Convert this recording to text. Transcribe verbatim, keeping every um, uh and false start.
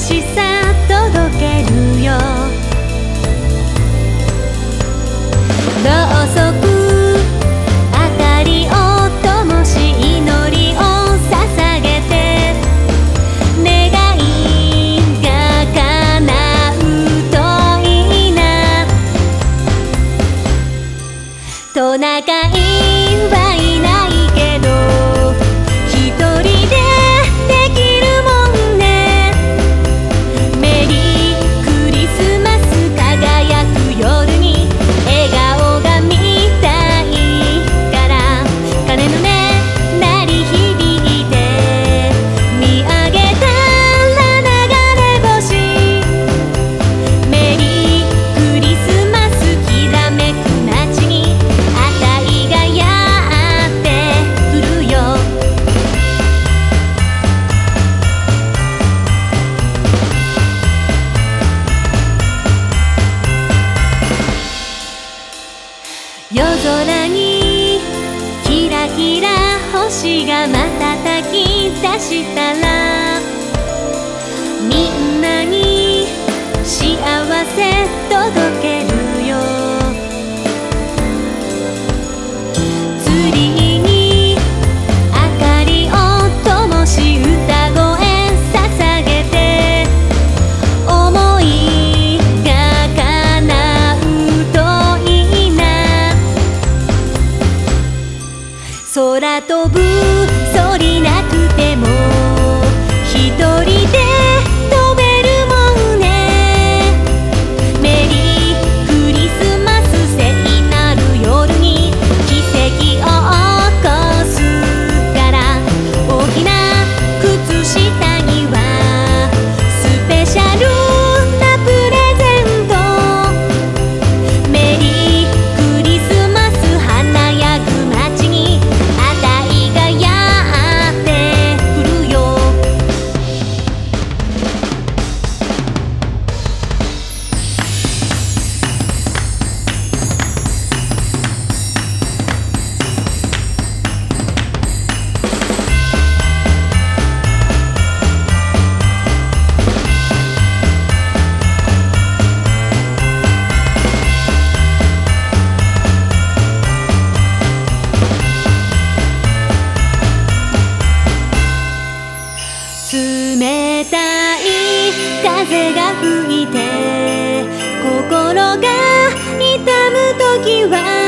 しさ届けるよ。ろうそく明かりを灯し祈りを捧げて、願いが叶うといいな。トナカイはいないけど一人でできるもんね。メリークリスマス輝く夜に笑顔が見たいから、鐘の音鳴り響いて見上げたら流れ星。メリークリスマスきらめく街にあたいがやってくるよ。夜空にキラキラ星が瞬き出したら、みんなに幸せ届けるよ。ツリーに明かりを灯し歌声捧げて、想いが叶うといいな。空飛ぶそりなくても一人で飛べるもんね。メリークリスマス聖なる夜に奇跡を起こすから、大きな靴下にはスペシャルなプレゼント。メリークリスマス華やぐ街にあたいがやってくるよ。冷たい風が吹いて心が痛むときは